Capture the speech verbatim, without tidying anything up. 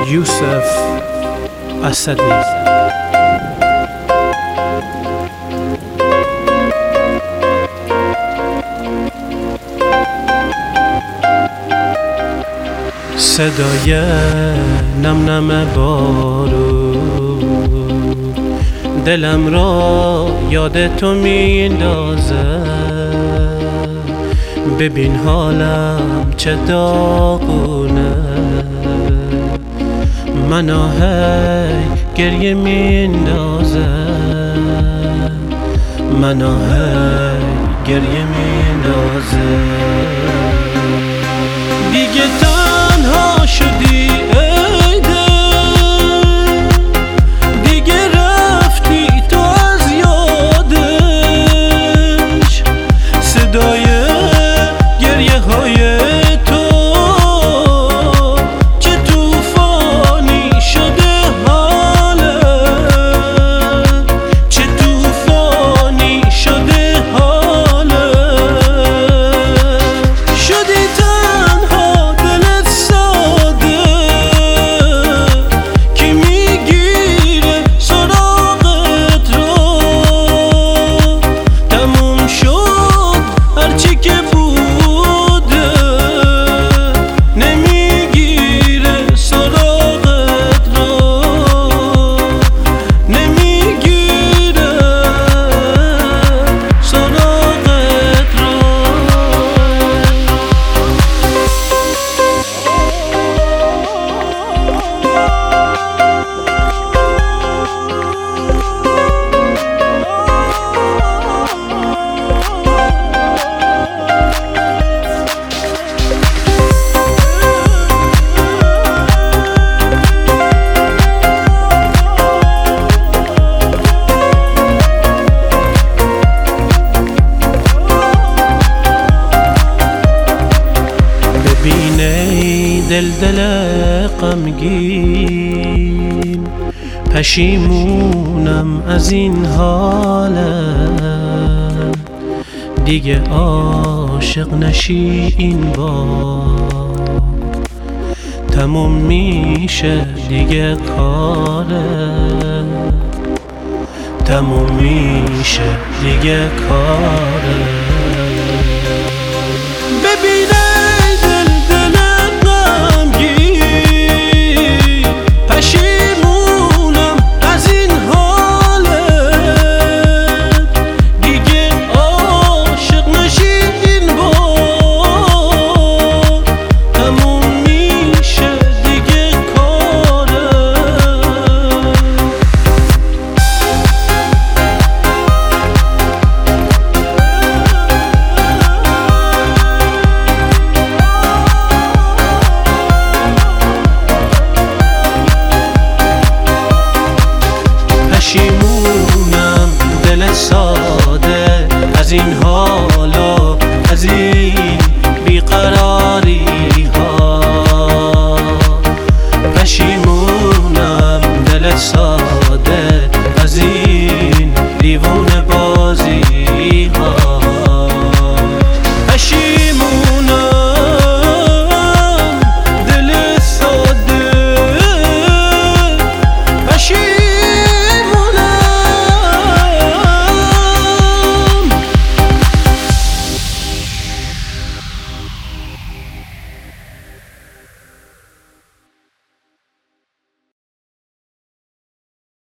یوسف اسدی. صدای نم نم بارون دلم را یاد تو میندازه. ببین حالم چه داغونه، منو هی گریه میندازه، منو هی گریه میندازه. دیگه تنها شدی ای دل، دیگه رفتی تو از یادش. صدای گریه های تو چه توفانی شده حاله، چه توفانی شده حاله. شدی تنها دلت ساده، کی میگیره سراغت رو. تموم شد هرچی که بوده، نمیگیره سراغت رو، نمیگیره سراغت رو. دل دل غمگین، پشیمونم از این حالم. دیگه عاشق نشی این بار، تموم میشه دیگه کاره، تموم میشه دیگه کاره.